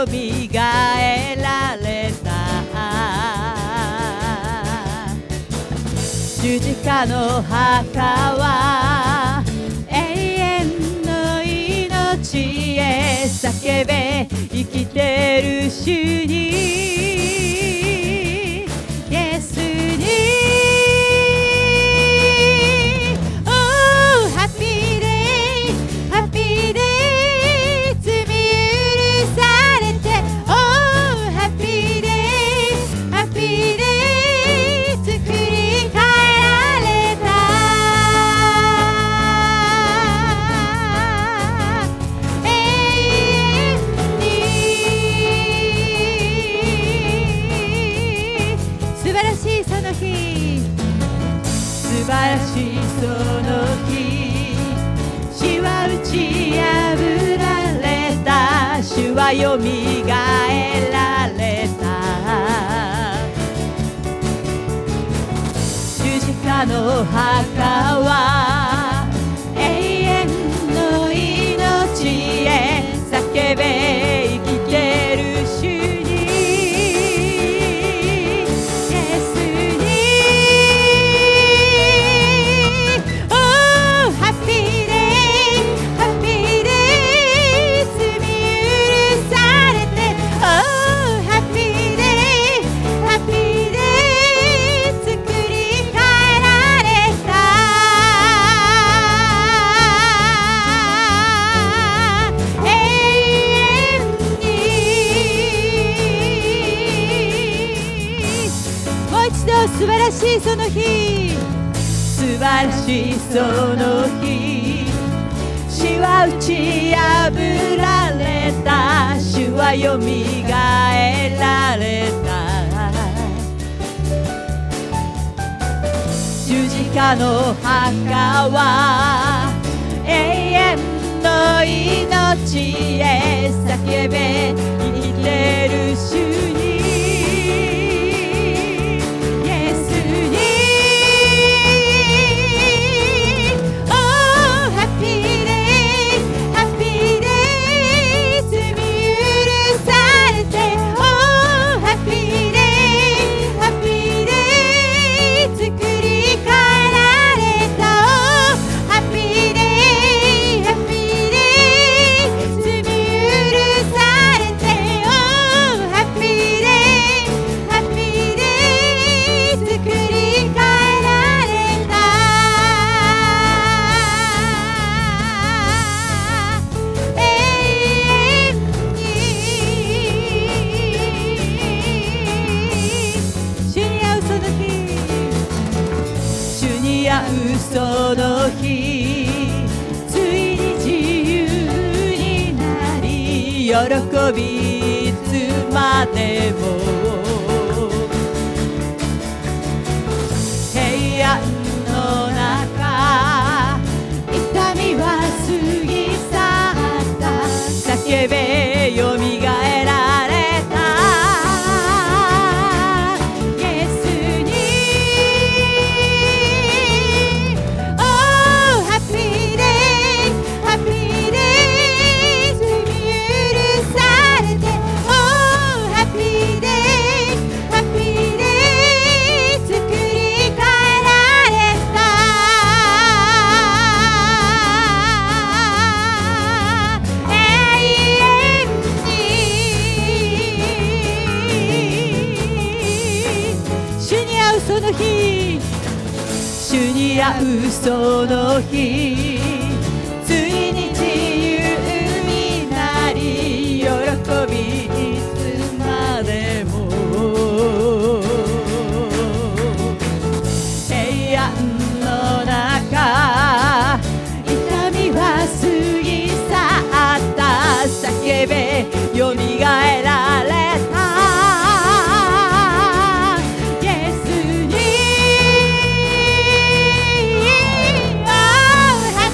よみがえられた。十字架の墓は永遠の命へ、叫べ生きてる主に、イエスに。Oh happy day happy day 罪許されて、 Oh happy day happy day 作り変えられた。永遠に素晴らしいその日、素晴らしいその日、死は打ち破られた、主はよみがえられた。十字架の墓は永遠の命へ、叫べ生きてる主に、イエスに。Oh happy day happy day 罪許されて、 Oh happy day happy day 作り変えられた。永遠に。もう一度素晴らしいその日、素晴らしいその日、死は打ち破られた、主はよみがえられた。十字架の墓は永遠の命へ、叫べ生きてる主に、イエスに。Oh happy day happy day 罪許されて、 Oh happy day happy day 作り変えられた。 Oh happy day happy day 罪許されて、 Oh happy day happy day 作り変えられた。永遠に。主に会うその日、主に会うその日、ついに自由になり、喜びいつまでも平安の中、痛みは過ぎ去った、叫べよみがえられた。イエスに。Oh happy day happy day 罪許されて、 Oh happy day happy day 作り変えられた。永遠に。主に会うその日、主に会うその日、ついに自由になり、喜びいつまでも平安の中、痛みは過ぎ去った、叫べよみがえられた。イエスに。Oh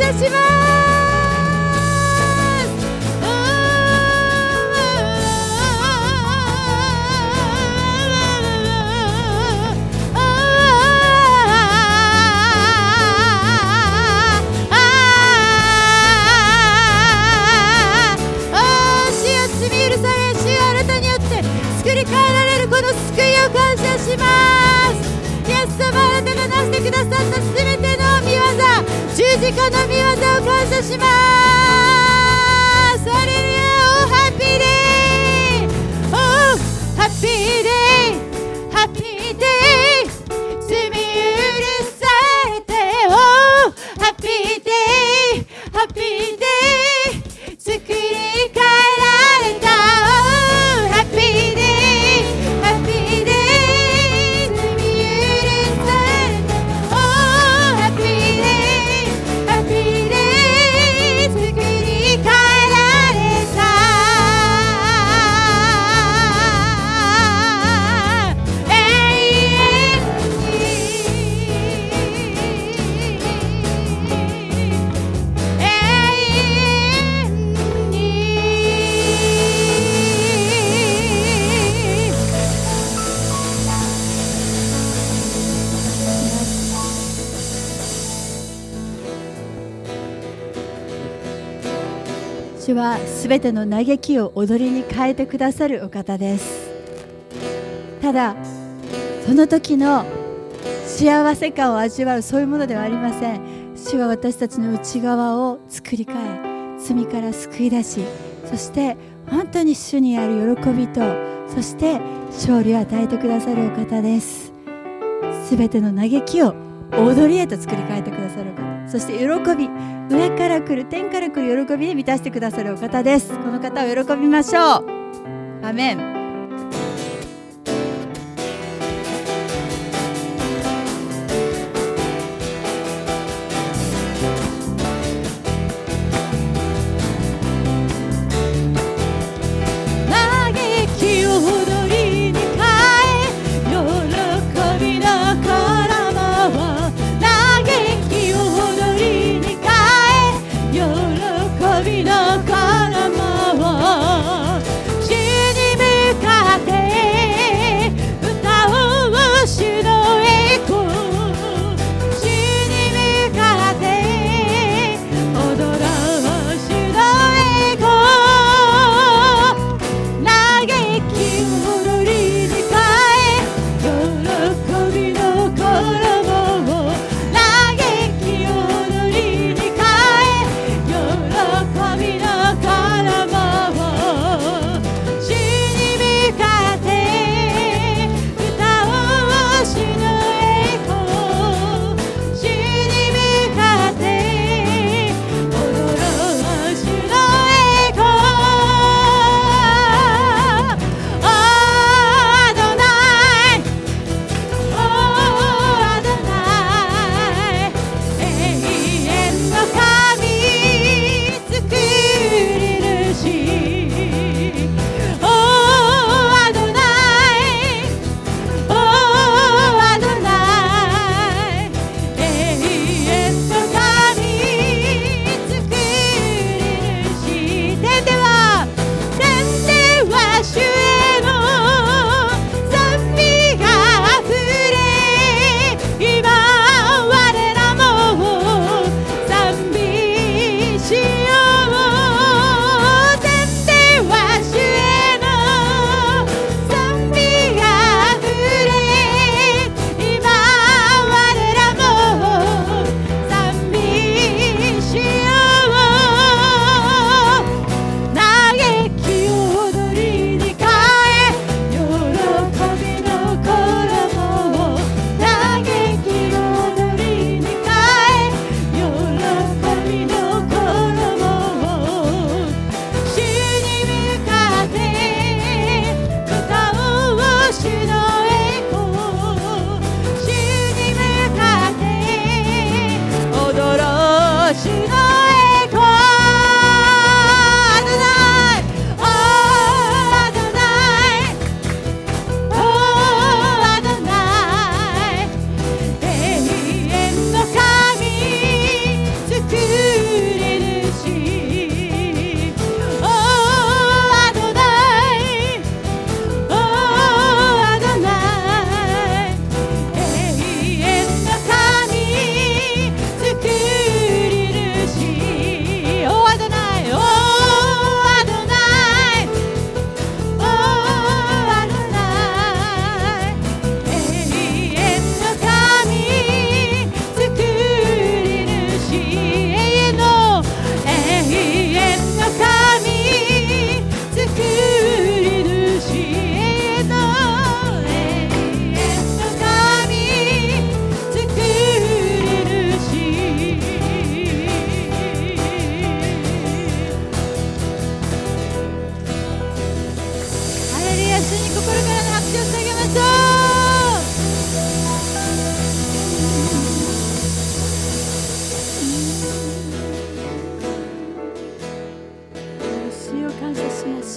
謝します作り変えられるこの救いを感謝します。イエス様、あなたがなしてくださったすべての御業、十字架の御業を感謝します。ハレルヤ、オーハッピーデー、オーハッピーデー、ハッピーデー、罪許されて、オーハッピーデー、ハッピーデー、作り変えられた、オーハッピーデー、主はすべての嘆きを踊りに変えてくださるお方です。ただその時の幸せ感を味わう、そういうものではありません。主は私たちの内側を作り変え、罪から救い出し、そして本当に主にある喜びと、そして勝利を与えてくださるお方です。すべての嘆きを踊りへと作り変えてくださるお方、そして喜び、上から来る、天から来る喜びで満たしてくださるお方です。この方を喜びましょう。アメン。主に向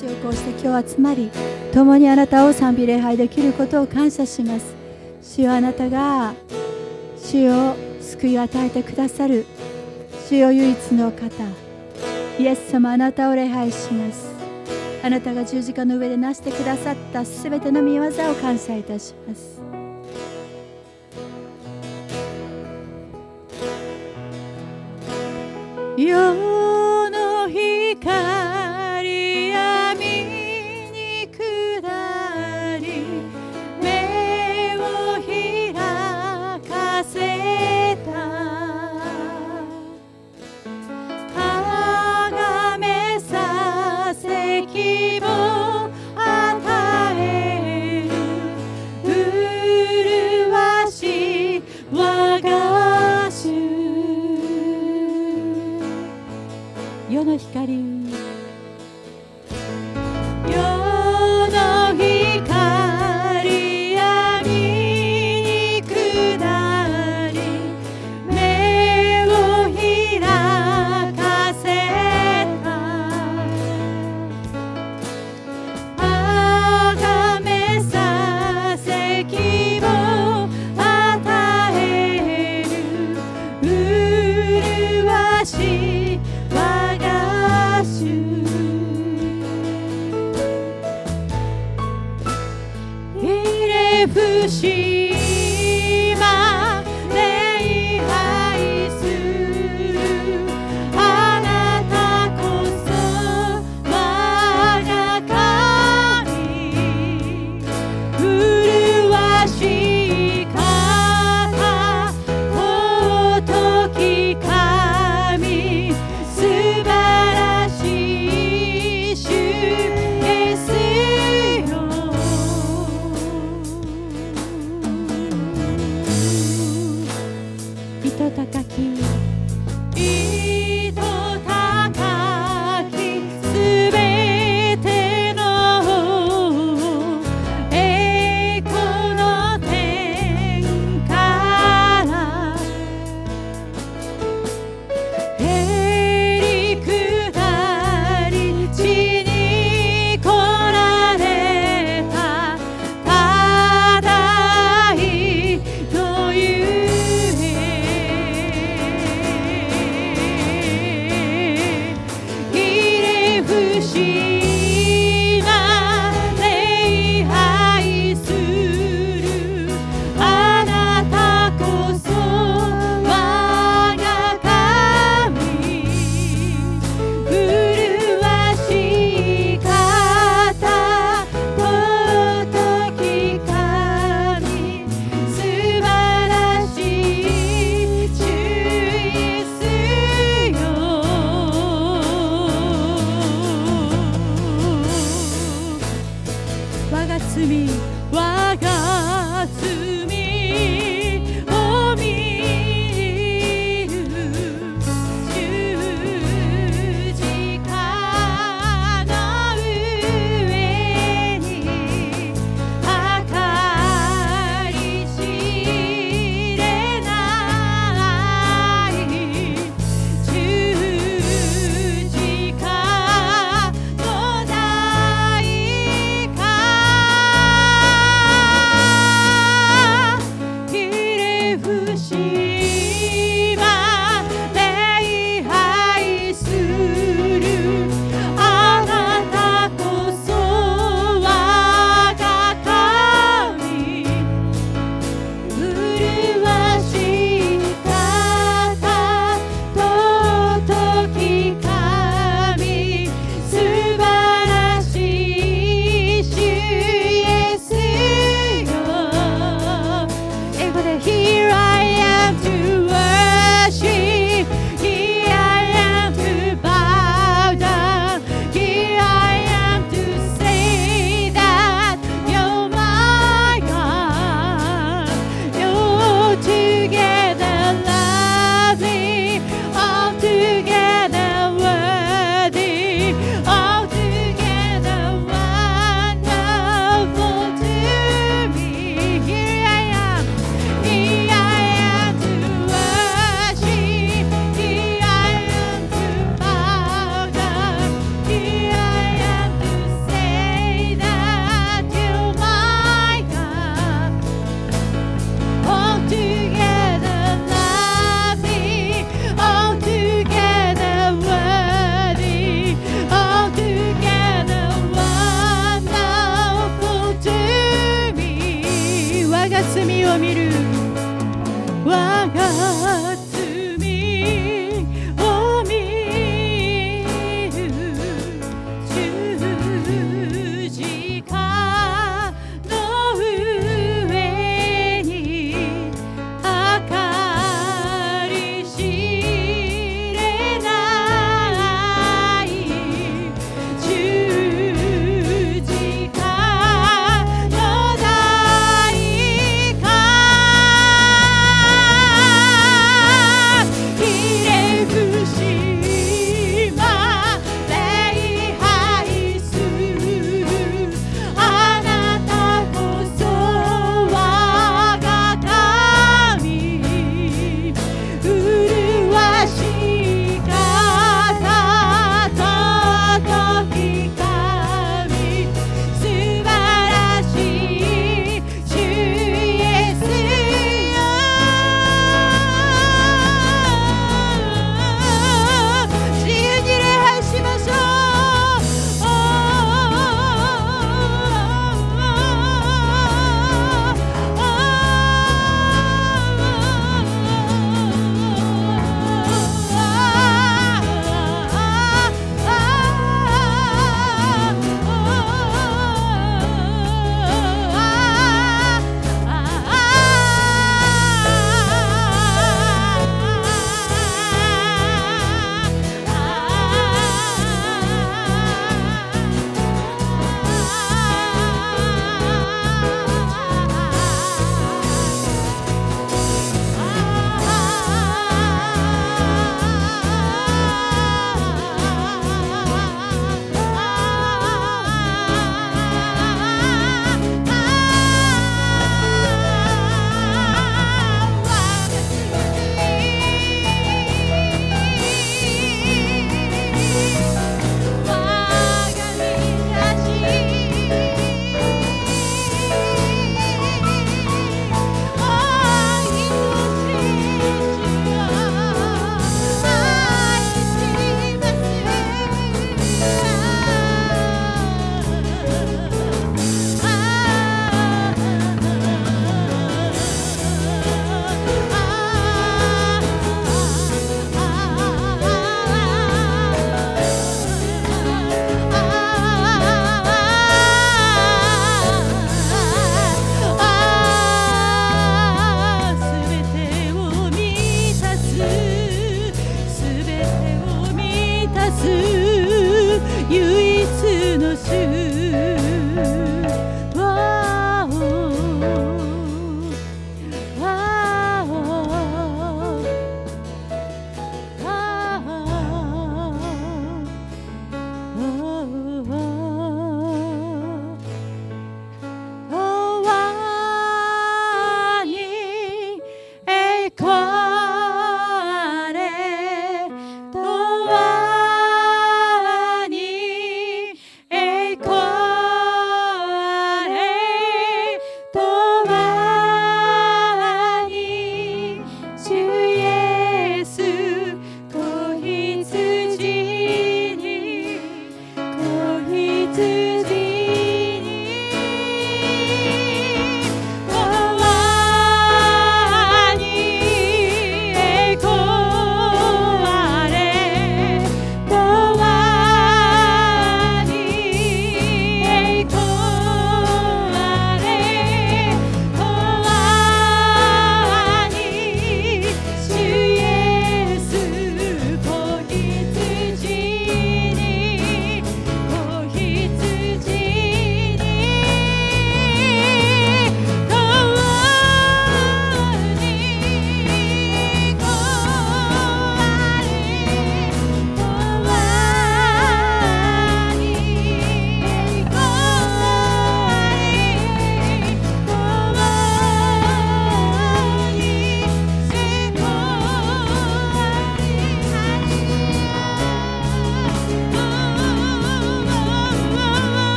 主よ、こうして今日集まり、共にあなたを賛美礼拝できることを感謝します。主よ、あなたが主よ救いを与えてくださる主よ唯一の方、イエス様、あなたを礼拝します。あなたが十字架の上でなしてくださったすべての御業を感謝いたします。世の光闇に下り、目を開かせた。あがめさせ希望与える麗しい我が主。世の光、世の光闇に下り、目を開かせた。あがめさせ希望与える麗しい我が主。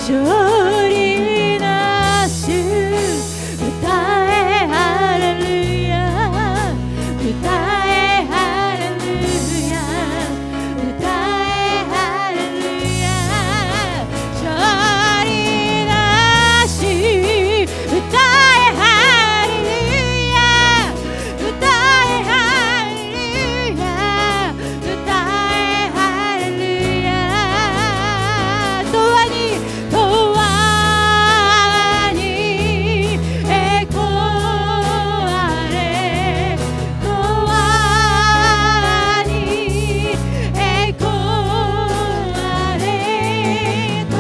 勝利な主歌えハレルヤ歌えハレルヤ歌えハレルヤ勝利な主歌えハレルヤ歌えハレルヤ歌えハレルヤ永遠に永遠に栄光あれ永遠に栄光あれ永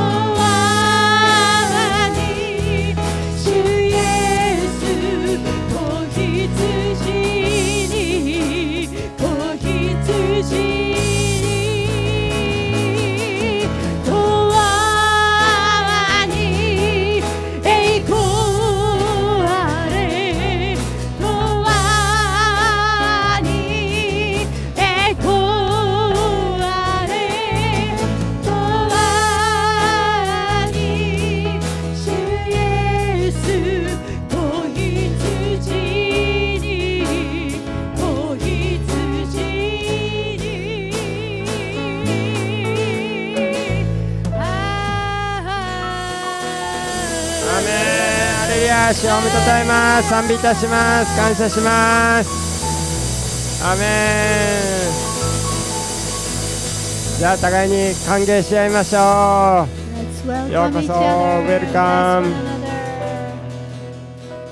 遠に主イエス子羊に子羊に永遠に栄光あれ永遠に栄光あれ永遠に主イエス子羊に子羊にアーメン。ハレルヤ。主を褒めたたえます。賛美いたします。感謝します。アーメン。じゃあ互いに歓迎し合いましょ Let's う。よう welcome こ each そ。 other. ウェルカム。